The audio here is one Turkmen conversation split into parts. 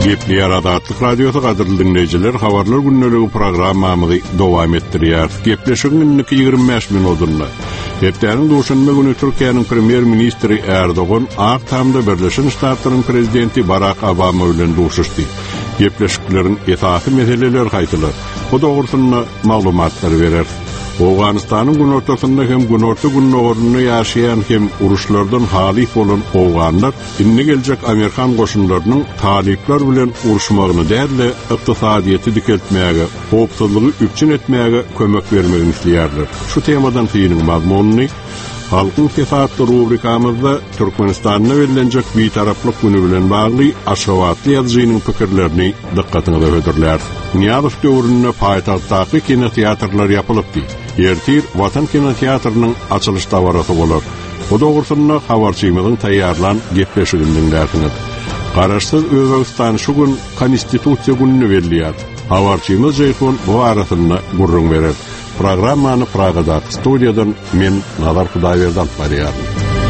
Gepli Adatlyk Radiosu gadyrly dinleyijiler, habarlar günneligi programmamyzy dowam etdirýär. Gepleşigiň 25 minutunda. Hepdäniň duşanma güni Türkiýanyň premier ministri Erdogan Aktamda Birleşen Ştatlaryň prezidenti Barack Obama bilen duşuşdy. Gepleşikleriň esasy meseleler haýdylar. O dogrusyna maglumatlar berer. Awganystanyň gün ortasynda hem gün orta günnorunda ýaşaýan hem uruşlardan halif bolan awganlar inni geljek Amerikan goşunlarynyň talipler bilen uruşmagyny däle ykdysadyýety dikeltmäge, howpsuzlygy üçin etmäge kömek bermegini isleýärler. Şu temadan fiýiniň mazmunyny Halkın Sefat rubrikamızda Türkmenistan'a verilenecek bir taraflık günü bilen bağlı aşavatlı yazıcının fikirlerini dikkatinize ödürler. Niyazov dövründe payitahttaki kinoteatrlar yapılıptı. Ertir Vatan Kinoteatrının açılış davarası olur. Bu doğrusunda habarçımızın tayyarlan gepleşiginden dersiniz. Qaraşsız Özbekistan şu gün konstitusiya gününü veriliyor. Habarçımız Ceyhun bu arasında gurrun verir. Programmany Pragada studiýadan men Nazar Hudaýberdi alyp barýarym.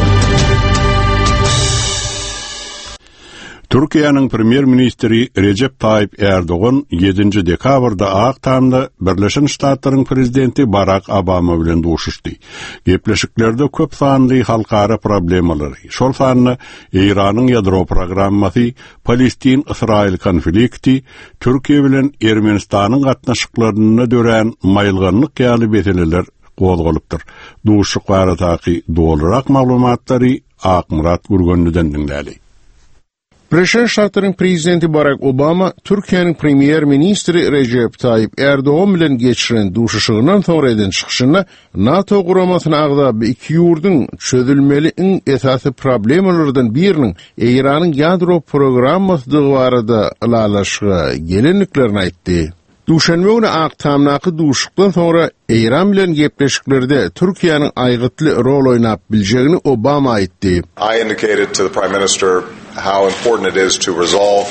Türkiýanyň premier ministri Recep Tayyip Erdogan 7 dekabrda Aktamda Birleşen Ştatlaryň prezidenti Barack Obama bilen duşuşdy. Gepleşiklerde köp sanly halkara problemalary, şol sanly Iranyň ýadro programmasy, Palestin-Israil konflikti, Türkiýe bilen Ermenistanyň gatnaşyklaryna dören maýylganlyk ýaly meseleler gozgalypdyr. Duşuk baradaky dolarak maglumatlary Akmurat Gurgönlüden dinläli. Birleşen Ştatlaryň prezidenti Barack Obama, Türkiýanyň premier ministri Recep Tayyip Erdogan bilen geçiren duşuşygynyň soňra eden çykyşyna NATO guramasyna agdap iki ýurdyň çözülmeli iň esasy problemalardan biriniň Iranyň ýadro programmasydygy barada ılalaşyga gelenliklerini aýtdy. Duşanma günü Aktamdaky duşukdan soňra Iran bilen gepleşiklerde Türkiýanyň aýgytly rol oýnap biljegini Obama aýtdy. I indicated to the Prime Minister how important it is to resolve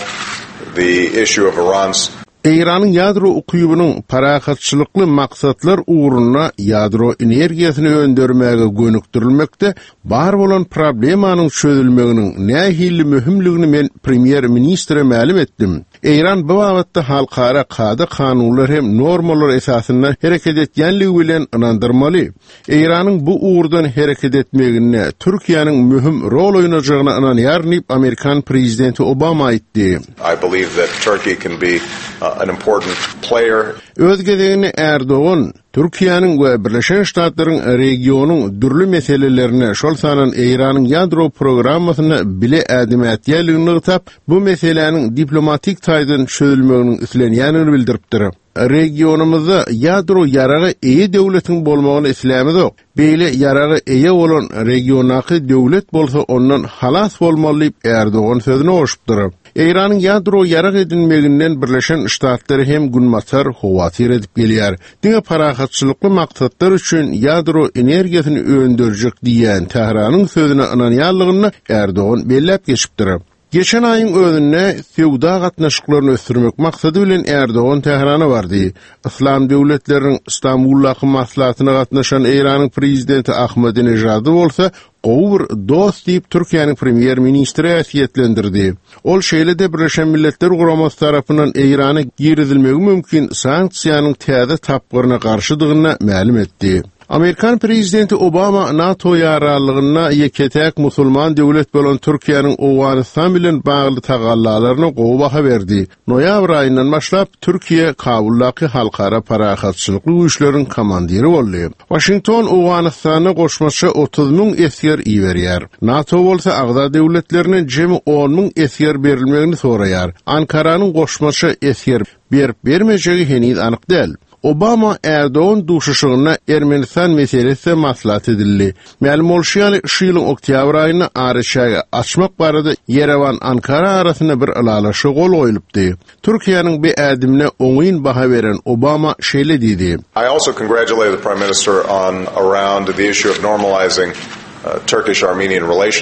the issue of Iran's Iranyň ýadro ukybynyň parakatçylykly maksatlar uğruna ýadro energiýasyny öndermäge gönükdirilmekde bar bolan problemanyň çözülmeginiň nähili mühimligini men premier ministre ma'lum etdim. Iran bu wagtda halkara kada kanunlar hem normalar esasynda hereket etýänligi bilen inandyrmaly. Iranyň bu uğurdan hereket etmegine Türkiýanyň mühim rol oýnajagyna inanýar Amerikan prezidenti Obama aýtdy. I believe that Turkey can be an important player. Özgedegini Erdogan Türkiýanyň we Birleşen Ştatlaryň regionyň dürli meselelerine şol sanan Iranyň ýadro programmasyna bile ädim etýärligini ýytap, bu meseleniň diplomatik taýdan çözülmeginiň islenýänini bildiripdir. Regionumuzda ýadro ýaragy eýe döwletiň bolmagyny islämizok. Beýle ýaragy eýe bolan regionaky döwlet bolsa ondan halas bolmaly Erdogan sözüne goşupdyr. Iranyň ýadro ýarag edilmeginden Birleşen Ştatlary hem günmaçar howatyr edip gelýär. Diňe parakatçylykly maksatlar üçin ýadro energiýasyny öndürjek diýen Tehranyň sözüne inanýarlygyny Erdogan belläp geçipdir. Geçen ayın özünde fewda gatnaşyklaryny ösdürmek maksady bilen Erdogan Tehrana bardy. İslam döwletleriniň Istanbullaky maslahatyna gatnaşan Iranyň prezidenti Ahmadinejad bolsa Gowur dost diýip Türkiýanyň premier ministri äsiyetlendirdi. Ol şeýle-de Birleşen Milletler Guramasy tarapyndan Irana girizilmegi mümkin sanksiýanyň täze tapgyryna garşydygyny ma'lum etdi. Amerikan prezidenti Obama NATO ýaralygyna ýeketäk musulman döwlet bolan Türkiýanyň Awganistan bilen bagly tagallalaryna gowy baha berdi. Noýabr aýyndan başlap Türkiýe Kabullaky halkara parakatçylykly güýçleriň komandiri boldy. Washington Awganistana goşmaça 30.000 esger iýerýär. NATO bolsa agda döwletlerine jemi 10.000 esger berilmegini soraýar. Ankaranyň goşmaça esger bermejegi heniz anyk däl. Obama Erdogan duşuşygyna Ermenistan meselesi maslahat edildi. Ma'lum bolýanly şu ýylyň oktyabr aýyna araşaga açmak barada Yerevan Ankara arasyna bir ılalaşy gol goýulypdy. Türkiýanyň bu ädimine oňyn baha beren Obama şeýle diýdi. I also congratulate the Prime Minister on around the issue of normalizing Turkish-Armenian relations.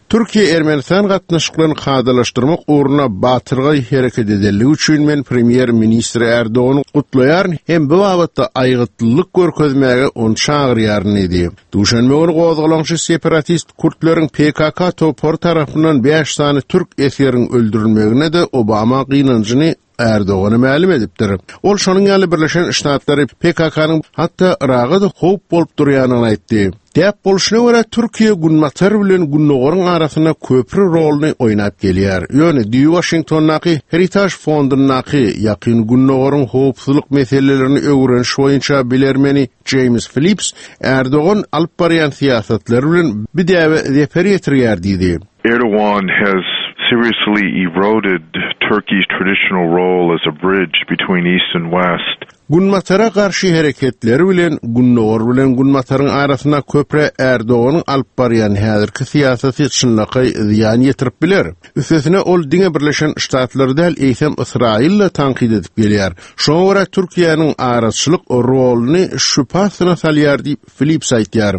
Türkiye Ermenistan gatnaşyklaryny kadalaşdyrmak uğruna batyrgy hereket ediligi üçin men Premier Ministr Erdoğan'ı kutlaýar hem bu wagtda aýgytlylyk görkezmäge onu çağırýar idi. Duşanbe günü gozgalançy separatist Kurtlaryň PKK topar tarapyndan 5 sany türk eseriň öldürilmegine de Obama gynanjyny Erdoğan'a ma'lum edipdir. Ol şonuň ýaly Birleşen Ştatlary PKK'nyň hatda Iraga da howp bolup durýanyny aýtdy. Dep bolşuna görä Türkiýe Gunmatar bilen Gunnogorun arasyna köprü roluny oýnap gelýär. Ýöne Washington'naky Heritage Fondu'naky ýakyn Gunnogorun howpsuzlyk meselelerini öwreniş boýunça bilermeni James Phillips Erdoğan alyp barýan siýasatlary bilen bir däwe zefer ýetirýär diýdi. Erdogan has seriously eroded Turkey's traditional role as a bridge between East and West. Gunmatara karşı hareketleri bilen Gunnogor bilen Gunmataryň arasyna köpre Erdoğanyň alyp barýan häzirki siýasaty çynlyky ziýan ýetirip biler. Üstesine ol diňe Birleşen Ştatlar däl eýsem Israille tankid edip gelýär. Şoňa görä Türkiýanyň araçylyk roluny şüphasyna salýar diýip Phillips aýtýar.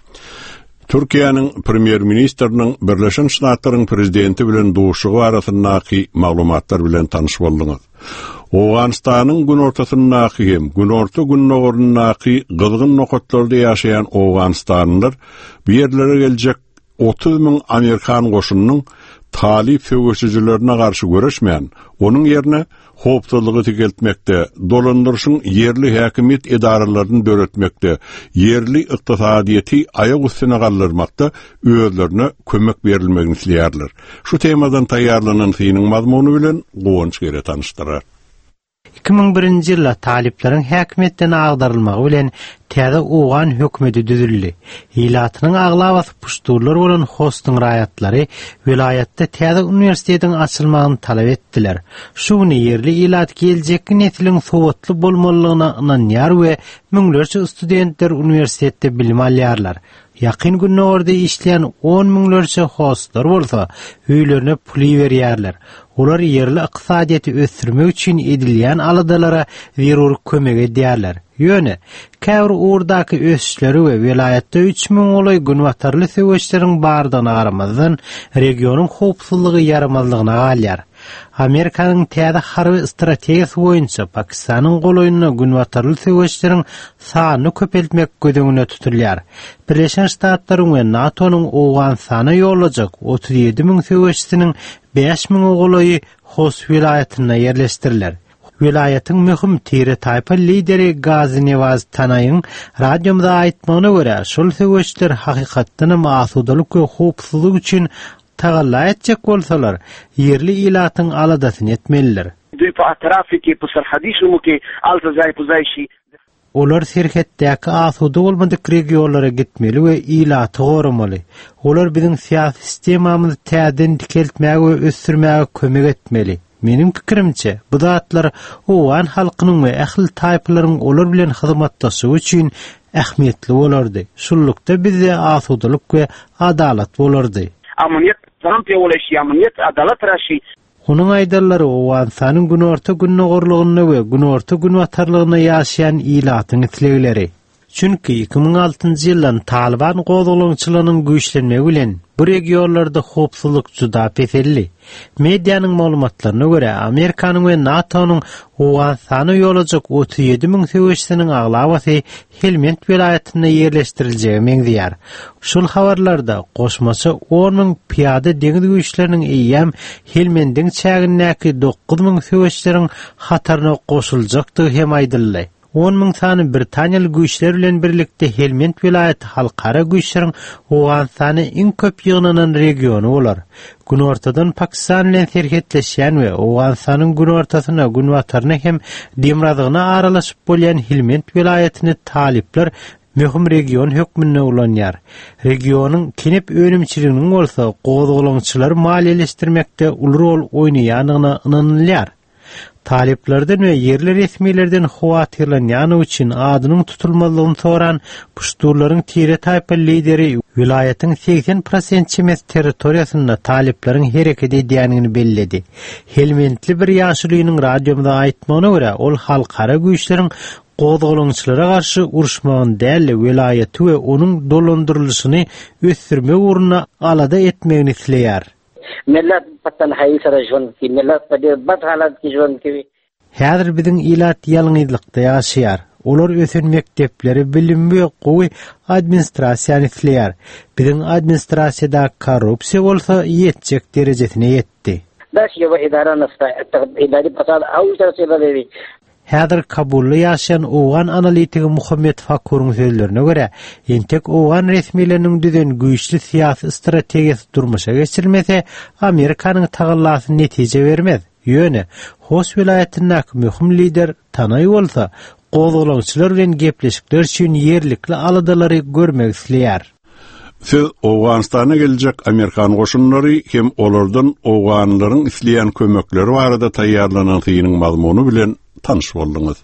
Türkiýanyň Premier Ministriniň Birleşen Ştatlaryň prezidenti bilen duşugy arasyndaky maglumatlar bilen tanyş boldyňyz. Owganistanyň gün ortasyndaky hem gün orta Gunnogorundaky gylgyn nokatlarda ýaşaýan Owganistanlylar bu ýerlere geljek 30 000 Amerikan goşunynyň talip söwüşçilerine garşy göreşmeýän, onuň ýerine howpsuzlygy tikeltmekde, dolandyrşyň yerli häkimet edaralaryny döretmekde, yerli ykdysadyety aýak üstüne galdyrmakda özlerine kömek berilmegini isleýärler. Şu temadan taýýarlanan synyň mazmuny bilen goňç gere tanışdyrar. 2001-nji ýylda taliplaryň häkimetden agdarylmagy bilen täze Owgan hökümeti düzüldi. Ýylatynyň aglabasy puşturlar bolan Hostyň raýatlary vilayatda täze uniwersitetiň açylmagyny talap etdiler. Şuny yerli ýylat geljekki nesiliň sowatly bolmalygyna ynanýar we müňlerçe studentler uniwersitetde bilim alýarlar. Ýakyn Gunnogorda işleýän 10 müňlerçe hostlar bolsa, öýlerine pul berýärler. Olar yerli ykdysadyety ösdürmek üçin edilýän aladalara zerur kömek edýärler. Ýöne, käbir urdaky ösüşleri we vilayatda 3000 olay Gunmatarly söwüşleriň bardygyna garamazdan regionyň howpsuzlygy ýaramazlygyna galýar. Amerikanyň täze harby strategiýasy boýunça Pakistanyň golaýyna Gunmatarly söwüşleriň sanyny köpeltmek gödegine tuturlar. Birleşen Ştatlaryň we NATO'nyň Owganistana ýolajak 37 000 söwüşçiniň 5 000 golaýy Hos vilayatyna ýerleşdirilýär. Vilayatyň möhüm tire taýpa lideri Gazi Nevaz Tanaýyň radiomda aýtmagyna görä, şol söwüşler hakykatdan masudalyk we howpsuzlyk üçin tagalla etjek bolsalar, yerli ýylatyň aladasyny etmeliler. Olar serhetdäki asuda bolmadyk regionlara gitmeli we ýylaty goramaly. Olar biziň siýasy sistemamyzy täzeden dikeltmäge we ösdürmäge kömek etmeli. Menim pikirimçe, bu zatlar Owgan halkynyň we ähli taýpalaryň olar bilen hyzmatdaşygy üçin ähmiýetli bolardy. Şullukda bizde asudalyk we adalat bolardy. Amanyet Trump ýolaşy, amanyet adalat raşy. Onuň aýdallary Owganistanyň gün orta Gunnogorlygyny we gün orta Gunmatarlygyny ýaşaýan ýylatyň islegleri. Çünki 2006-njy ýyldan Taliban gozgulançylarynyň güýçlenmegi bilen bu regionlarda howpsuzlyk juda peselli. Mediýanyň maglumatlaryna görä, Amerikanyň we NATO'nyň Owganistana ýolajak 37 000 söwüşçiniň aglabasy Helmand vilayatyna ýerleşdirilýägi meňdýär. Şol habarlarda goşmaça 10 000 piýada deňiz güýçleriniň eýýäm Helmandyň çägindäki 9 000 söwüşçileriň hataryna goşuljakdygy hem aýdyldy. 10 000 sany Britaniýaly güýçler bilen birlikde Helmand vilayaty halkara güýçleriň Owganistany iň köp ýygnanan regiony bolar. Gün ortadan Pakistan bilen serhetleşýän we Owganistanyň gün ortasyna Gunmataryna hem demradygyna aralaşyp bolýan Helmand vilayatyny talipler möhüm region hökmüne ulanýar. Regionyň kinep önümçiliginiň bolsa, gozgulançylar maliýeleşdirmekde uly rol oýnaýanyna ynanylýar. Taliplerden ve yerli resmilerden howatyrlanýany üçin adynyň tutulmalygyny soran puşturlaryň tire taýpa lideri vilayatyň 80% çemes territoriýasynda talipleriň hereket edýänini belledi. Helmandly bir ýaşulynyň radiomda aýtmagyna görä, ol halkara güýçleriň Gozgolunçylara garşy uruşmagyň däl welaýaty we onuň dolandyrylşyny ösdürme uruna alada etmegini isleýär. Millet patan haýsara jon ki millet bad halat ki jon ki. Häzir biziň ilat ýalňyzlykda ýaşaýar. Olar ösen mektepleri bilim we gowy administrasiýany isleýär. Biziň administrasiýada korrupsiýa bolsa ýetjek derejesine ýetdi. Daş ýa idara nasta idari pasal awşarsylar dedi. Häzir Kabulda ýaşaýan owgan analitigi Muhammed Fakurun sözlerine görä, entek owgan resmiýetleriniň düzen güýçli syýasy strategiýasy durmuşa geçirilmese, Amerikanyň tagallasy netije bermez. Ýöne, Hos welaýatynyň möhüm lider Tanay bolsa, gozgolunçylar bilen gepleşikler üçin ýerlikli aladalary görmek isleýär. Siz Owganistana geljek Amerikan goşunlary hem olardan owganlaryň isleýän kömekleri barada taýýarlanan synyň mazmuny bilen tanış boldunuz.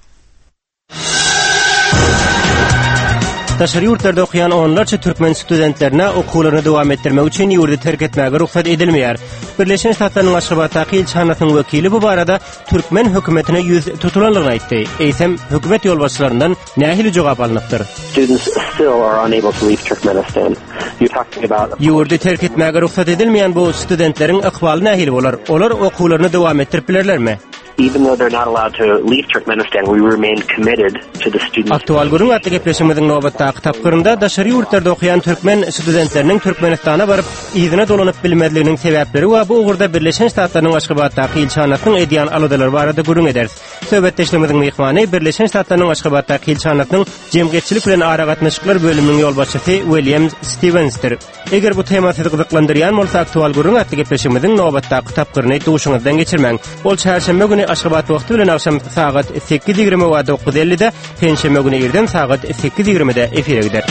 Daşary ýurtlarda okuyan onlarca türkmen studentlerine okuwlaryny dowam etdirmek üçin ýurdy terk etmäge ruhsat edilmeýär. Birleşen Ştatlaryň Aşgabatdaky ilçanatynyň wekili bu barada türkmen hökümetine ýüz tutulanlygyny aýtdy. Eýsem hökümet ýolbaşçylaryndan nähili jogap alnypdyr. Students still are unable to leave Turkmenistan. You're talking about ýurdy terk etmäge ruhsat edilmeýän bu studentleriň ykbaly nähili bolar? Olar okuwlaryny dowam etdirip bilerlermi? Even though they're not allowed to leave Turkmenistan, we remain committed to the students. Aktual gurun atly gepleşigimiziň nowbatdaky tapgyrynda daşary ýurtlarda okuyan türkmen studentleriniň Türkmenistana baryp ýygyna dolanyp bilmezliginiň sebäpleri we bu ugurda Birleşen Ştatlaryň Aşgabatdaky ilçanatynyň edýän aladalary barada gurun ederiz. Söhbetdeşligimiziň mehmany Birleşen Ştatlaryň Aşgabatdaky ilçanatynyň jemgyýetçilik bilen ara gatnaşyklar bölüminiň ýolbaşçysy William Stevens'tir. Eger bu tema sizi gyzyklandyrýan bolsa, aktual gurun atly gepleşigimiziň nowbatdaky tapgyryny duşuňyzdan geçirmäň. Ol çarşamba güni Aşgabat wagty bilen akşam saat 8:20 we 9:50-de, penşeme güni ýerden saat 8:20-de efire gider.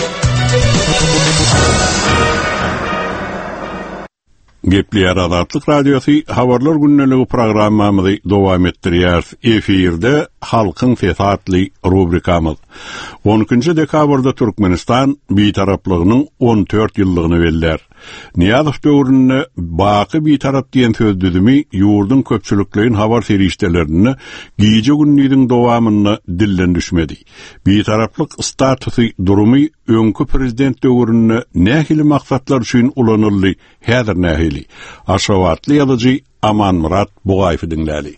Gepleýär Azatlyk Radiosu Habarlar günneligi programmamyzy dowam etdirýär. Efirde Halkyň Sesi adly rubrikamyz. 12-nji dekabrda Türkmenistan bitaraplygynyň 14 ýyllygyny beller. Niýazow döwründe baky bitarap diýen söz düzümi ýurdun köpçülikliğin habar serişdelerini giýje günniň dowamyny dillen düşmedi. Bitaraplyk statusy durumy öňkü prezident döwründe nähili maksatlar üçin ulanyldy, häzir nähili. Aşgabatly ýazyjy Aman Murat Bugaýew dinläli.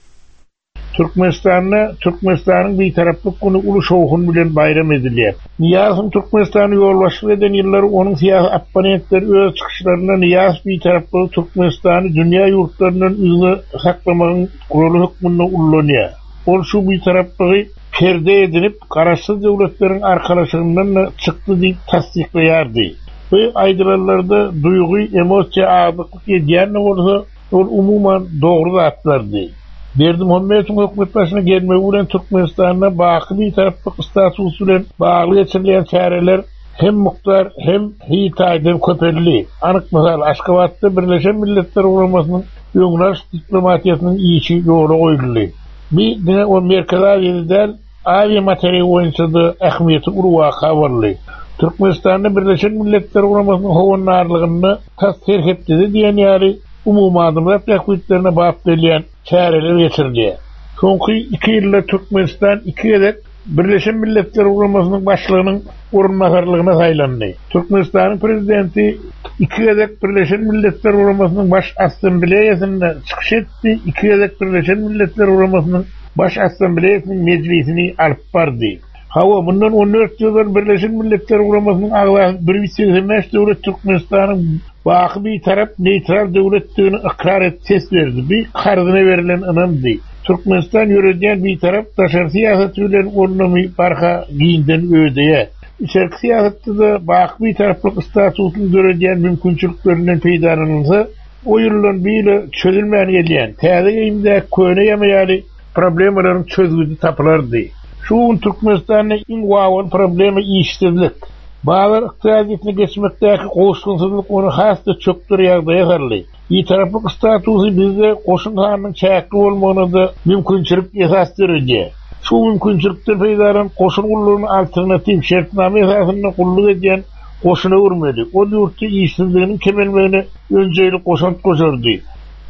Türkmenistan'ın bir taraflık konu ulu şoğun bilen bayram edilýär. Niyaz'ın Türkmenistan'ı ýolbaşçylyk eden ýyllary onun siyasi opponentleri öz çykyşlaryna Niyaz bir taraflı Türkmenistan'ı dünýä ýurtlarynyň üýüne saklamagyň gurulu hukmuna ullanýar. Ol şu bir taraflygy perde edilip garaşsyz döwletleriň arkalaşygyndan çykdy diýip tasdikleýärdi. Bu aýdylarlarda duýgy, emosiýa agdyklyk edýän bolsa, ol umuman dogry zatlardy. Berdi Muhammed'in hökümet başına gelmegi bilen Türkmenistan'a baky bir taraplyk statusy bilen bagly geçirilen çäreler hem muhtar hem hitaýdan köperildi. Anyk mysal Aşgabatda Birleşen Milletler Uguramasynyň öňüňler diplomatiýasynyň işi ýola goýuldy. Bir dine o Merkez Aziýada aýy materiýa boýunça ähmiýeti urwaka barly. Türkmenistan'da Birleşen Milletler Uguramasynyň howannarlygyny tasdip etdi diýen ýaly umuma adamlar täklitlerine bap berýän çäreler geçirildi. Soňky 2 ýylda Türkmenistan 2 gedek Birleşen Milletler Uguramasynyň başlygynyň orunmagarlygyna saýlandy. Türkmenistanyň prezidenti 2 gedek Birleşen Milletler Uguramasynyň baş assambleýasyna çykyş etdi. 2 gedek Birleşen Milletler Uguramasynyň baş assambleýasynyň meclisini alyp bardy. Hawa bundan 14 ýyldan Birleşen Milletler Uguramasynyň aglagy 185 döwlet Türkmenistanyň baky bir tarap neutral döwletdigini ikrar etses berdi. Bir garzyna berilen anamdy. Türkmenistan ýöredýän bir tarap daşary siýasaty bilen ornamy barha giýinden öýdýär. Içerki siýasatda baky bir taraplyk statusyny göredýän mümkinçiliklerinden peýdalansa, o ýyllar bile çözülmän gelýän. Täze ýeňde köne ýamaýaly problemalaryň çözgüdi tapylardy. Şu Türkmenistanyň iň wawan problemi işsizlik. Bağlar iqtisadiyyatına geçmekteki koşunsuzluk onu hasta çöktür ýagdaýa garly. Bir taraplyk statusy bizde koşun hananyň çäkli bolmagyna da mümkinçilik esasdyrýar. Şu mümkinçilikden peýdalan koşun gullugynyn alternativ şertname esasyna gulluk edýän koşuna urmady. O ýurtda işsizliginiň kemelmegine önjeýlik koşant goşardy.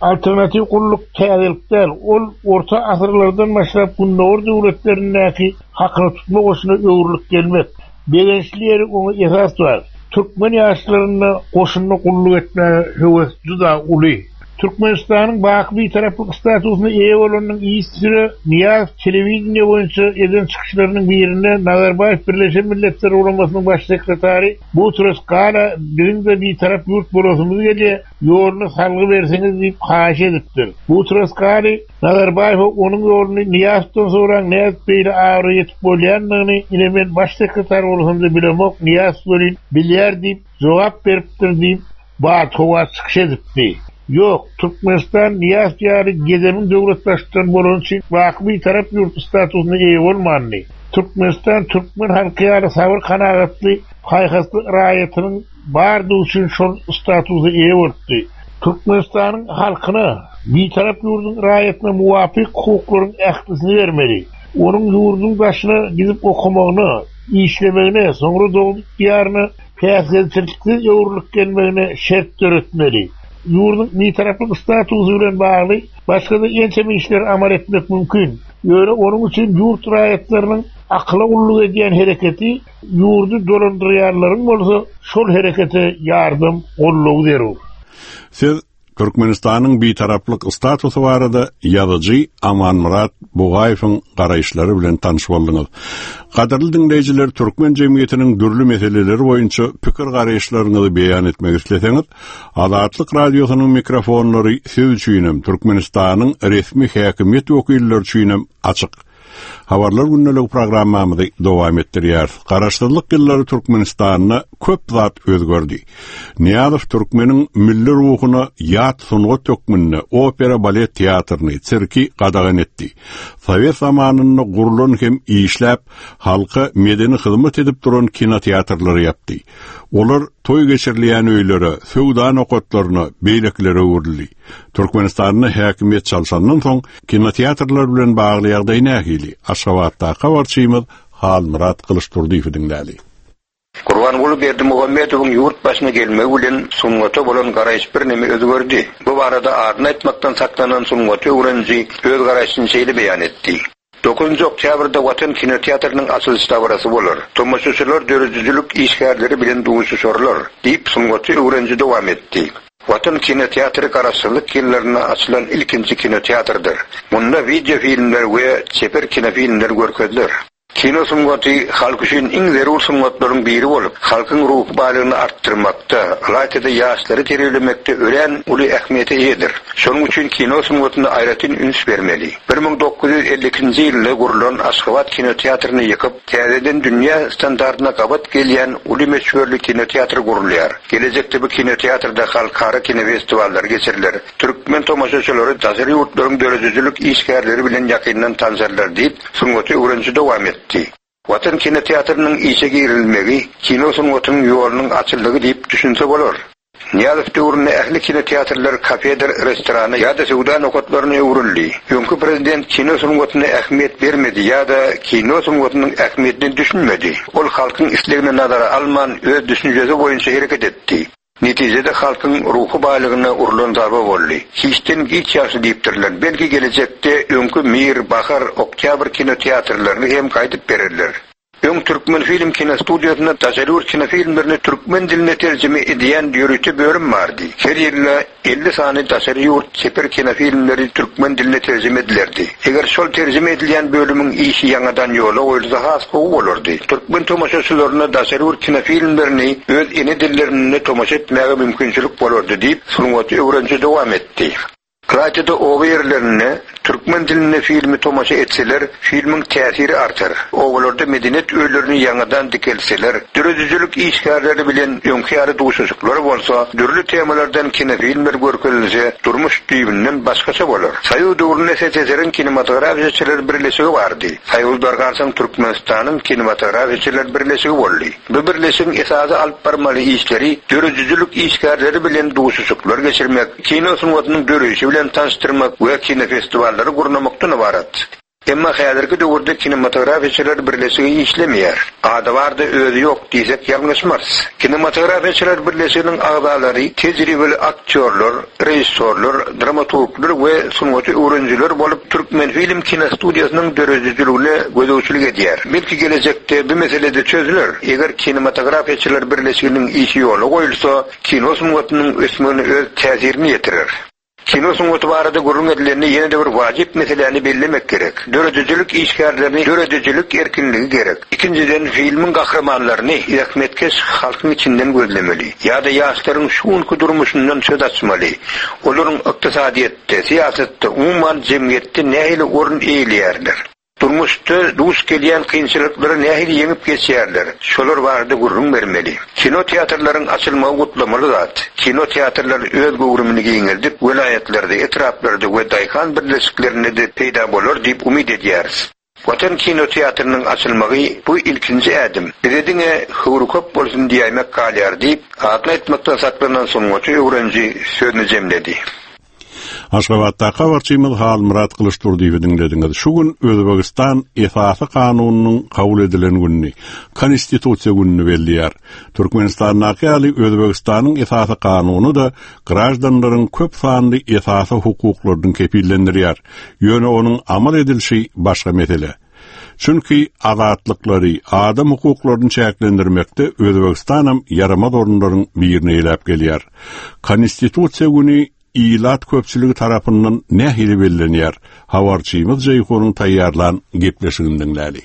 alternativ kulluk täzelikler ol orta asırlardan başlap günnäwr döwletlerindäki hakyny tutmak üçin öwürlük gelmek. Begençlileri onu esas var. Türkmen ýaşlaryna goşunny kulluk etme höwes juda uly. Türkmenistan'ın bakı taraflık statusuna iyi olanın iyisini Niyaz televizyon boyunca eden çıkışlarının birine Nazarbayev Birleşen Milletler Ulaşmasının baş sekreteri bu Troskala birinde bir taraf yurt borosumuz geliyor yolunu salgı verseniz deyip haş ediptir. Bu Troskala Nazarbayev onun yolunu Niyaz'dan sonra Niyaz Bey'le ağrı yetip bolyanlığını inemen baş sekreter oluşumda bilemek Niyaz Bey'in bilyar deyip cevap veriptir deyip Batova çıkış edipti. Yok, Türkmenistan Niyaz yarı gezemin devletlaştıran bolon için vakıfı taraf yurt statusuna iyi olmanlı. Türkmenistan Türkmen halkı yarı sabır kanagatlı kaykaslı rayetinin bardı için şol statusu iyi oldu. Türkmenistan'ın halkına bir taraf yurdun rayetine muvafık hukukların ehtisini vermeli. Onun yurdun başına gidip okumağını, işlemeğine, sonra doğduk diyarını piyasiyetçilikli yoğurluk gelmeğine şert törütmeli. Yurdun bir taraflık statusu ile bağlı başka da ençeme işler amal etmek mümkün. Öyle onun için yurt rayetlerinin akla ulluk ediyen hareketi yurdu dolandırıyarların olsa şol harekete yardım ulluğu derur. Siz Türkmenistan'ın bir taraflık statusu barada yazıcı Aman Murat Buğayev'in garayışları bilen tanış boldunuz. Kadarlı dinleyiciler Türkmen cemiyetinin dürlü meseleleri boyunca pikir garayışlarını beyan etmek isterseniz, Azatlık Radyosu'nun mikrofonları siz üçünem Türkmenistan'ın resmi hakimiyet vekilleri üçünem açık. Havarlar günnälik programmamyzy dowam etdirýär. Garaşdyrlyk ýyllary Türkmenistan'na köp zat özgördi. Niýazow Türkmeniň milli ruhuny ýat sungat tökmünni, opera, balet teatryny, sirki gadagan etdi. Sowet zamanyny gurulan hem işläp, halka medeni hyzmat edip duran kino teatrlary ýapdy. Olar toy geçirilýän öýlere, söwdan okatlaryna, beýleklere öwürli. Türkmenistan'na hakimiyet çalsandan soň kinoteatrlar bilen bagly ýagdaý nähili. Aşgabatda habarçymyz Halmurat Kılıçturdyýew dinläli. Kurbanguly Berdimuhammedowyň yurt başyna gelmegi bilen suňgata bolan garaýyş bir neme özgördi. Bu barada arna etmekden saklanan suňgata öwrenji öz garaýşyny şeýle beýan etdi. 9 oktýabrda Watan kinoteatrının açılış dawarasy bolar. Tomaşaçylar dörüjçülük işgärleri bilen duýuşýarlar, diýip suňgaty öwrenji dowam etdi. Watan kinoteatry garaşdyrlyk ýyllaryna açylan ilkinji kinoteatrdyr. Munda video filmler we çeper kinofilmler görkezler. Kino suňgaty halk üçin iň zerur suňgatlaryň biri bolup, halkyň ruh balygyny artdyrmakda, alaýda ýaşlary terbiýelemekde ören uly ähmiýete eýdir. Şonuň üçin kino suňgatyna aýratyn üns bermeli. 1952-nji ýylda gurulan Aşgabat kinoteatryny ýykyp, täzeden dünýä standardyna gabat gelýän uly meşhurly kinoteatr gurulýar. Gelecekde bu kinoteatrda halkara kino festivallary geçirilir. Türkmen tomaşaçylary daşary ýurtlaryň dörüjçülük işgärleri bilen ýakyndan tanşarlar diýip suňgaty öwrenji dowam etdi. Watan kinoteatrının işe girilmegi, kino suňgatynyň ýolunyň açyldygy diýip düşünse bolar. Niýazow döwründe ähli kinoteatrlar kafedir, restorany ýa-da sowda okatlaryna öwrüldi. Ýönkü prezident kino suňgatyna ähmiýet bermedi ýa-da kino suňgatynyň ähmiýetini düşünmedi. Ol halkyň islegine nazara alman öz düşünjesi boýunça hereket etdi. Netijede halkyň ruhy balygyna urulan zarba boldy. Hiçten hiç ýaşy diýipdirler. Belki gelecekde öňkü Mir, Bahar, Oktýabr kinoteatrlaryny hem gaýdyp bererler. Öň Türkmen film kino studiýasyna daşary kinofilmlerini türkmen diline terjime edýän ýörüti bölüm bardy. Her ýylda 50 sany daşary ýurt çeper kinofilmleri türkmen diline terjime edilerdi. Eger şol terjime edilýän bölümiň işi ýangadan ýola goýulsa has bolardy. Türkmen tomaşaçylaryna daşary kinofilmlerini öz ene dillerinde tomaşa etmäge mümkinçilik bolardy diýip suňgaty öwrenji dowam etdi. Radyoda o yerlerine Türkmen diline filmi tomaşa etseler, filmin täsiri artar. Oğullarda medeniyet öýlerini ýangadan dikelseler, dörüjçülük işgärleri bilen öňkärä duýuşyklar bolsa, dürli temalardan kinofilmler görkezilse, durmuş düýbünden başgaça bolar. Saýy döwründe SSR-iň kinematografçylar birleşigi bardy. Saýy bargarsaň Türkmenistanyň kinematografçylar birleşigi boldy. Bu birleşigiň esasy alyp barmaly işleri dörüjçülük işgärleri bilen duýuşyklar geçirmek, kino suňgatynyň dörüjçi bilen tanıştırmak we kino festivallary gurnamakdan ibarat. Emma häzirki döwürde kinematografiçiler birleşigi işlemeýär. Adabarda özü ýok diýsek ýalňyşmaz. Kinematografiçiler birleşiginiň agzalary tejribeli aktyorlar, rejissorlar, dramaturglar we sungaty öwrenjiler bolup türkmen film kinostudiýasynyň dörejiligine gözegçilik edýär. Belki gelecekde bu meselede çözüler. Eger kinematografiçiler birleşiginiň işi ýoly goýulsa, kino sungatynyň ösmegine öz täsirini ýetirir. Kino sungaty barada gurrun edilenini ýene-de bir wajip meseleni bellemek gerek. Dörejilik işgärlerini, dörejilik erkinligi gerek. İkinciden filmin gahramanlaryny ýakmetkeş halkyň içinden gözlemeli. Ýa-da ýaşlaryň şuňky durmuşyndan söz açmaly. Olaryň ykdysadyetde, siýasatda, umman jemgyýetde nähili orun eýilýärler. Durmuşda duş gelýän kynçylyklary nähili ýeňip geçýärler. Şolar barada gurrun bermeli. Kino teatrlaryň açylmagy gutlamaly zat. Kino teatrlary öz gowrumyny giňirdip, welaýatlerde, etraplarda we daýhan birleşiklerinde de peýda bolar diýip umyd edýäris. Watan kino teatrının açılmagy bu ilkinji ädim. Birediňe howru köp bolsun diýmek galýar diýip, atly etmekden saklanan soňgaça öwrenji sözüni jemledi. Aşgabatda habarçymyz Hal Murat Kılıçdur diýip dinlediňiz. Şu gün Özbegistan esasy kanunynyň kabul edilen günni, konstitusiýa günni belliýär. Türkmenistanyň ýaly Özbegistanyň esasy kanuny da grajdanlaryň köp sanly esasy hukuklaryny kepillendirýär. Ýöne onuň amal edilşi başga mesele. Çünki azatlyklary, adam hukuklaryny çäklendirmekde Özbegistanam yaramaz orunlaryň birini elep gelýär. Konstitusiýa günni İlat köpçülüğü tarafından nähili bellenýär. Habarçymyz Jeyhonyň taýýarlan gepleşigini dinlädi.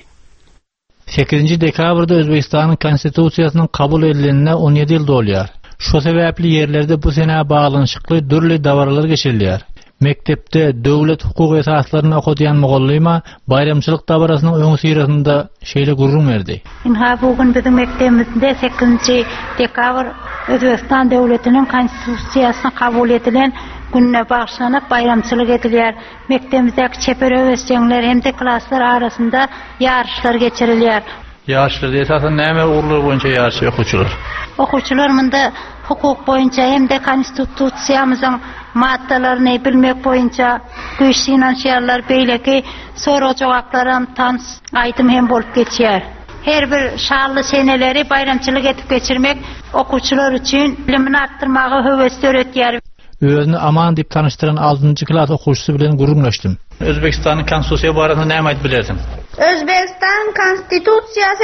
8 dekabrda Özbegistanyň konstitusiýasynyň kabul edilenine 17 ýyl dolýar. Şu sebäpli ýerlerde bu sene baglanyşykly dürli dawarlar geçirilýär. Mektepde döwlet hukuk esaslaryny okudýan mugallyma bayramçylyk dabarasynyň öňü syrasynda şeýle gurrun berdi. Bugün bizim mektebimizde 8 dekabr Özbekistan döwletiniň konstitusiýasyna kabul edilen gününe bagşlanyp bayramçylyk edilýär. Mektebimizdäki çepere öwesçiler hem de klasslar arasynda ýarşlar geçirilýär. Ýarşlar esasen näme urlar boýunça ýarşy okuwçylar? Okuwçylar mында hukuk boýunça hem de konstitusiýamyzyň maddalaryny bilmek boýunça güýçlänýärler, beýleki soraw jogaplarym tans aýdym hem bolup geçýär. Her bir şarly seneleri bayramçylyk etip geçirmek okuwçylar üçin bilimini arttyrmagy höwes öğretýär. Özüni aman diýip tanıştyran 6-njy klass okuwçysy bilen gurrunlaşdym. Özbekistanyň konstitusiýa barasynda näme aýdyp bilersiň? Özbekistan konstitusiýasy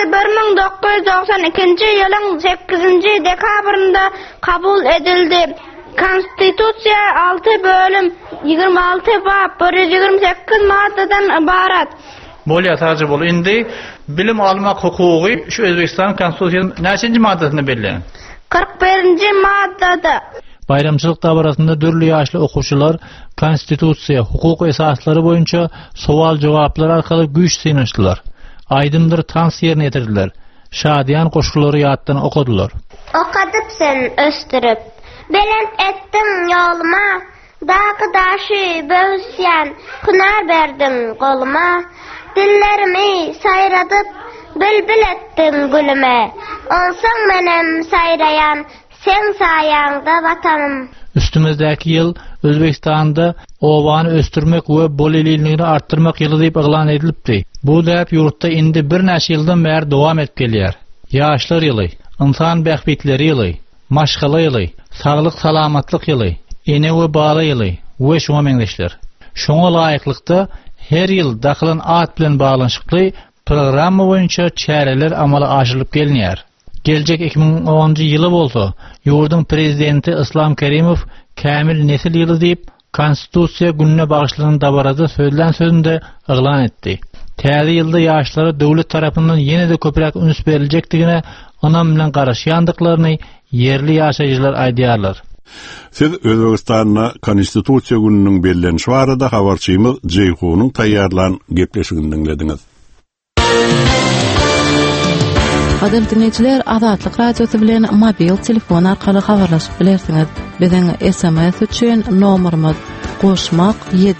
1992 ýylyň 8 dekabrynda kabul edildi. Konstitusiýa 6 bölüm, 26 bab, 128 maddadan ibarat. Bolýar taýjy bol. Indi bilim almak hukugy şu Özbekistan konstitusiýasynyň näçinji maddasynda bellilen? 41-nji maddada. Bayramçylyk dabarasynda dürli ýaşly okuwçylar konstitusiýa, hukuk esaslary boýunça sowal jogaplar arkaly güýç synaşdylar. Aýdymdyr tans ýerine ýetirdiler. Şadyan goşulary ýatdan okudylar. Okadyp sen östürüp, belent etdim ýoluma, dagy daşy böwsýän, kuna berdim goluma, dillerimi saýradyp, bülbül etdim gülüme, olsaň menem saýrayan, sen saýaňda watanım. Üstümizdäki ýyl Özbekistanda owany östürmek we bolililigini arttyrmak ýyly diýip eglan edilipdi. Bu däp ýurtda indi bir näçe ýyldan bäri dowam etip gelýär. Ýaşlar ýyly, insan bähbitleri ýyly, maşgala ýyly, saglyk salamatlyk ýyly, ene we bala ýyly we şoňa meňdeşler. Şoňa laýyklykda her ýyl dakylan at bilen baglanyşykly programma boýunça çäreler amala aşyrylyp gelinýär. Gelecek 2010-njy ýyly bolsa, ýurdun prezidenti Islom Kerimow kämil nesil ýyly diýip konstitusiýa gününe bagşlanan dabarada söýlen sözünde eglan etdi. Täze ýylda ýaşlara döwlet tarapyndan ýene-de köpräk üns berilejekdigine onam bilen garaşýandyklaryny yerli ýaşaýjylar aýdýarlar. Siz Özbegistanyň konstitusiýa gününiň bellenşi barada habarçymyz Jeyhonyň taýýarlan gepleşigini dinlediňiz. Adem dinleyijiler, Azatlyk radiosy bilen mobil telefon arkaly habarlaşyp bilersiňiz. Biziň SMS üçin nomerimiz *7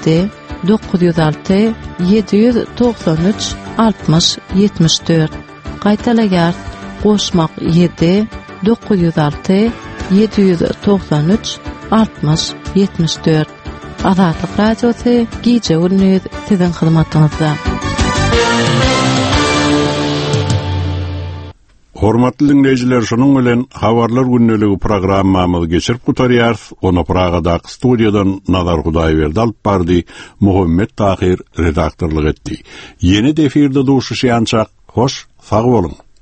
906 793 60 74. Gaýtalaýar *7 906 793 60 74. Azatlyk radiosy giýje günüňiz siziň hyzmatyňyzda. Hormatly dinleyijiler, şonuň bilen Habarlar günneligi programmamyzy geçirip gutarýar. Ona Pragada studiýadan Nazar Hudaýberdi alyp bardy, Muhammed Tahir redaktorlyk etdi. Ýeni efirde duşuşýançak, hoş, sag bolun.